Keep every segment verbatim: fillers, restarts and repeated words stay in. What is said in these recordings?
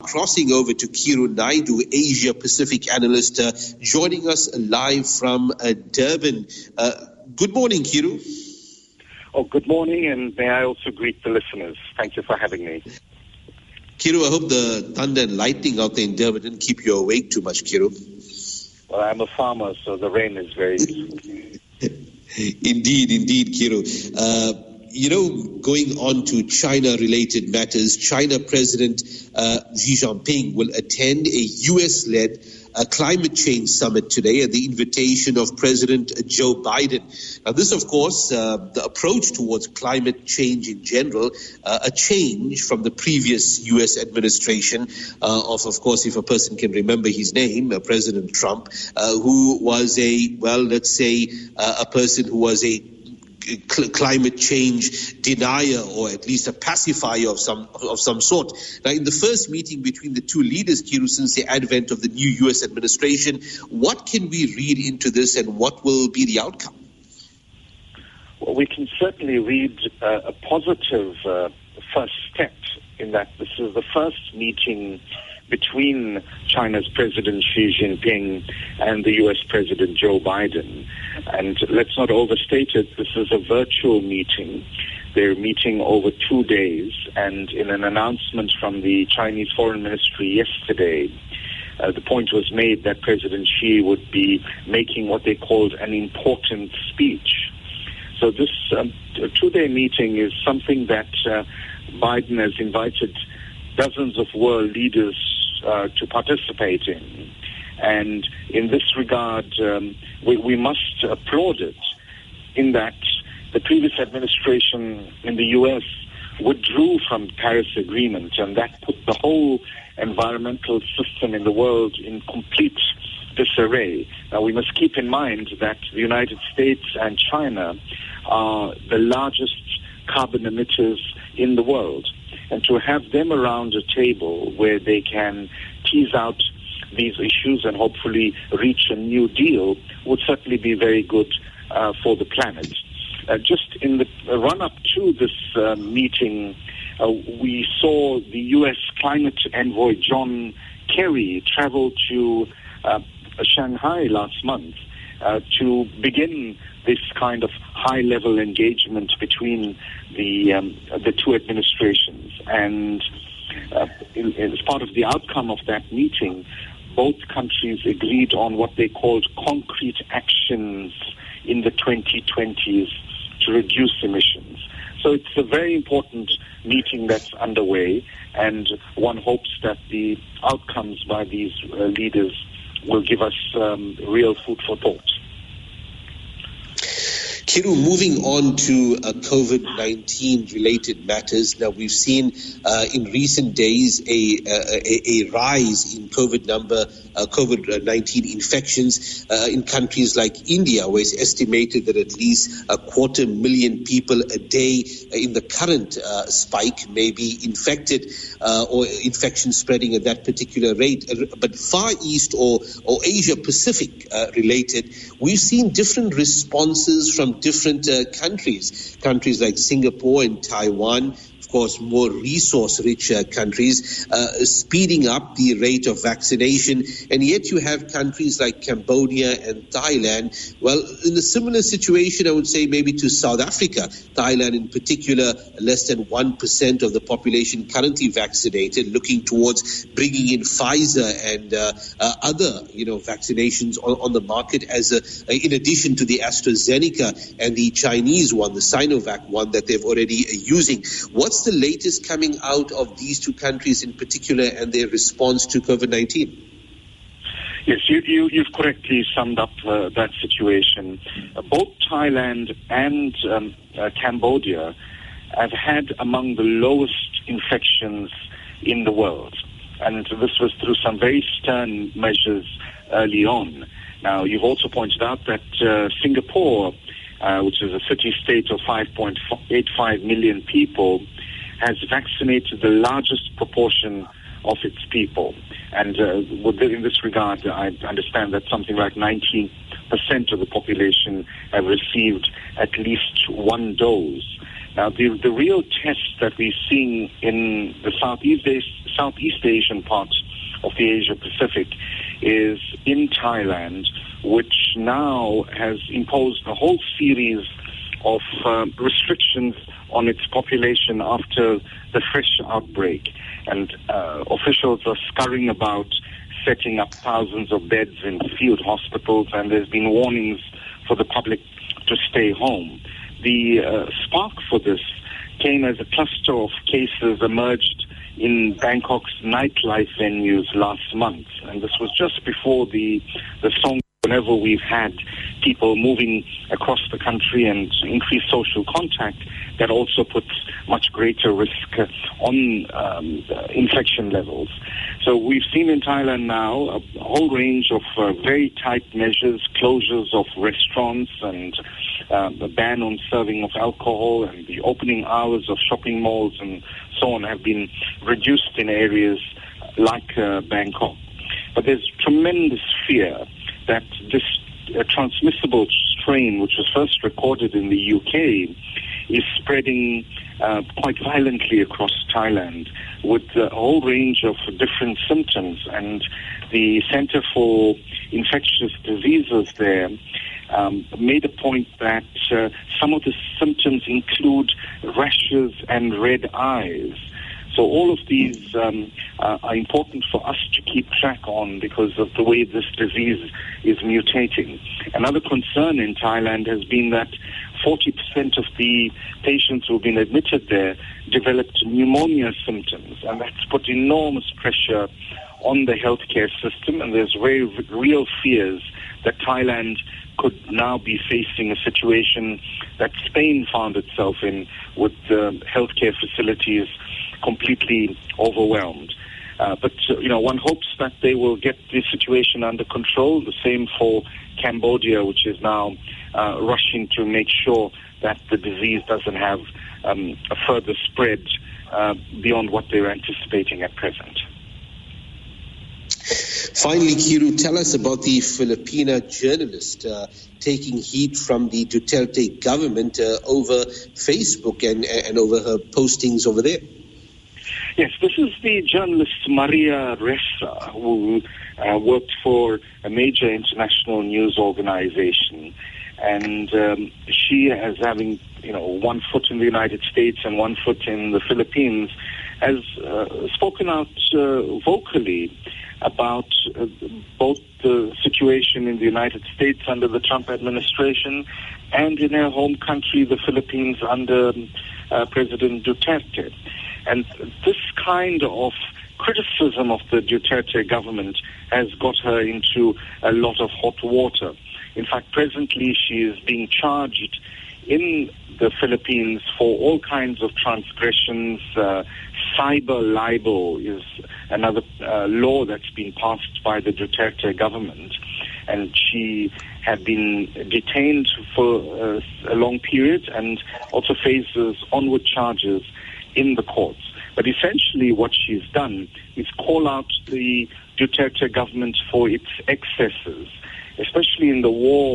crossing over to Kiru Naidu, Asia Pacific analyst, uh, joining us live from uh, Durban. Uh, good morning, Kiru. Oh, good morning, and may I also greet the listeners. Thank you for having me. Kiru, I hope the thunder and lightning out there in Durban didn't keep you awake too much, Kiru. Well, I'm a farmer, so the rain is very... Indeed, indeed, Kiru. Uh, you know, going on to China-related matters, China President uh, Xi Jinping will attend a U S-led uh, climate change summit today at the invitation of President Joe Biden. Now, this, of course, uh, the approach towards climate change in general, uh, a change from the previous U S administration uh, of, of course, if a person can remember his name, uh, President Trump, uh, who was a, well, let's say, uh, a person who was a climate change denier, or at least a pacifier of some of some sort. Now, in the first meeting between the two leaders, Kiru, since the advent of the new U S administration, what can we read into this, and what will be the outcome? Well, we can certainly read uh, a positive uh, first step in that this is the first meeting between China's President Xi Jinping and the U S President Joe Biden. And let's not overstate it, this is a virtual meeting. They're meeting over two days, and in an announcement from the Chinese Foreign Ministry yesterday, uh, the point was made that President Xi would be making what they called an important speech. So this um, two-day meeting is something that uh, Biden has invited dozens of world leaders uh, to participate in. And in this regard, um, we, we must applaud it, in that the previous administration in the U S withdrew from the Paris Agreement, and that put the whole environmental system in the world in complete disarray. Now, we must keep in mind that the United States and China are the largest carbon emitters in the world. And to have them around a table where they can tease out these issues and hopefully reach a new deal would certainly be very good uh, for the planet. Uh, just in the run-up to this uh, meeting, uh, we saw the U S climate envoy John Kerry travel to uh, Shanghai last month uh, to begin this kind of high-level engagement between the um, the two administrations. And uh, in, as part of the outcome of that meeting, both countries agreed on what they called concrete actions in the twenty twenties to reduce emissions. So it's a very important meeting that's underway, and one hopes that the outcomes by these uh, leaders will give us um, real food for thought. Kiru, moving on to uh, COVID nineteen related matters. Now, we've seen uh, in recent days a, a, a rise in COVID number, uh, COVID nineteen infections uh, in countries like India, where it's estimated that at least a quarter million people a day in the current uh, spike may be infected uh, or infection spreading at that particular rate. But Far East or, or Asia Pacific uh, related, we've seen different responses from different uh, countries, countries like Singapore and Taiwan, of course, more resource-rich uh, countries, uh, speeding up the rate of vaccination. And yet you have countries like Cambodia and Thailand, well, in a similar situation, I would say maybe to South Africa. Thailand in particular, less than one percent of the population currently vaccinated, looking towards bringing in Pfizer and uh, uh, other, you know, vaccinations on, on the market, as a, in addition to the AstraZeneca and the Chinese one, the Sinovac one that they've already uh, using. What's the latest coming out of these two countries in particular and their response to COVID nineteen? Yes, you, you, you've correctly summed up uh, that situation. Uh, both Thailand and um, uh, Cambodia have had among the lowest infections in the world. And this was through some very stern measures early on. Now, you've also pointed out that uh, Singapore, uh, which is a city-state of five point eight five million people, has vaccinated the largest proportion of its people. And uh, in this regard, I understand that something like nineteen percent of the population have received at least one dose. Now, the, the real test that we're seeing in the Southeast, Southeast Asian part of the Asia Pacific is in Thailand, which now has imposed a whole series of uh, restrictions on its population after the fresh outbreak. And uh, officials are scurrying about setting up thousands of beds in field hospitals, and there's been warnings for the public to stay home. The uh, spark for this came as a cluster of cases emerged in Bangkok's nightlife venues last month. And this was just before the, the song, whenever we've had people moving across the country and increased social contact, that also puts much greater risk on um, infection levels. So we've seen in Thailand now a whole range of uh, very tight measures, closures of restaurants and uh, a ban on serving of alcohol, and the opening hours of shopping malls and so on have been reduced in areas like uh, Bangkok. But there's tremendous fear that this uh, transmissible strain, which was first recorded in the U K, is spreading uh, quite violently across Thailand with a whole range of different symptoms. And the Center for Infectious Diseases there um, made a point that uh, some of the symptoms include rashes and red eyes. So all of these um, uh, are important for us to keep track on because of the way this disease is mutating. Another concern in Thailand has been that forty percent of the patients who have been admitted there developed pneumonia symptoms, and that's put enormous pressure on the healthcare system, and there's very real fears that Thailand could now be facing a situation that Spain found itself in, with uh, healthcare facilities completely overwhelmed. Uh, but, uh, you know, one hopes that they will get the situation under control. The same for Cambodia, which is now uh, rushing to make sure that the disease doesn't have um, a further spread uh, beyond what they're anticipating at present. Finally, Kiru, tell us about the Filipina journalist uh, taking heat from the Duterte government uh, over Facebook and, and over her postings over there. Yes, this is the journalist Maria Ressa, who uh, worked for a major international news organization. And um, she, as having, you know, one foot in the United States and one foot in the Philippines, has uh, spoken out uh, vocally about uh, both the situation in the United States under the Trump administration and in her home country, the Philippines, under uh, President Duterte. And this kind of criticism of the Duterte government has got her into a lot of hot water. In fact, presently she is being charged in the Philippines for all kinds of transgressions. Uh, cyber libel is another uh, law that's been passed by the Duterte government. And she had been detained for uh, a long period and also faces onward charges in the courts. But essentially what she's done is call out the Duterte government for its excesses, especially in the war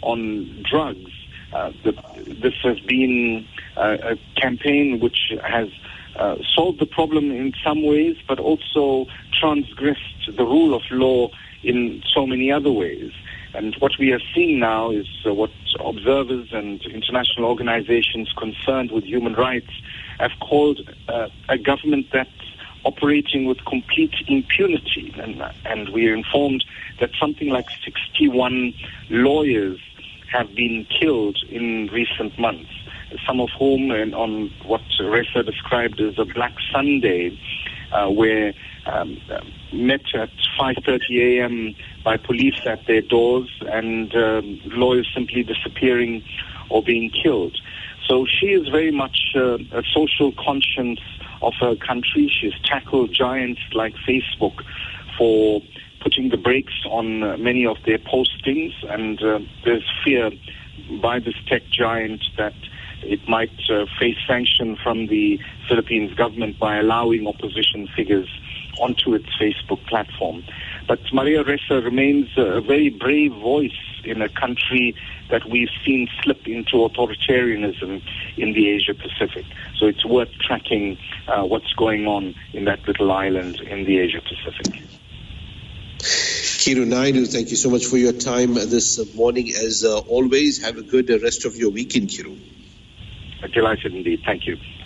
on drugs. Uh, the, this has been uh, a campaign which has uh, solved the problem in some ways, but also transgressed the rule of law in so many other ways. And what we are seeing now is uh, what observers and international organizations concerned with human rights have called uh, a government that's operating with complete impunity. And, and we are informed that something like sixty-one lawyers have been killed in recent months, some of whom and on what Ressa described as a Black Sunday, uh, where um, met at five thirty a.m. by police at their doors, and um, lawyers simply disappearing or being killed. So she is very much uh, a social conscience of her country. She's tackled giants like Facebook for putting the brakes on uh, many of their postings, and uh, there's fear by this tech giant that it might uh, face sanction from the Philippines government by allowing opposition figures onto its Facebook platform. But Maria Ressa remains a very brave voice in a country that we've seen slip into authoritarianism in the Asia Pacific. So it's worth tracking uh, what's going on in that little island in the Asia Pacific. Kiru Naidu, thank you so much for your time this morning. As uh, always, have a good rest of your weekend, Kiru. Delighted indeed. Thank you.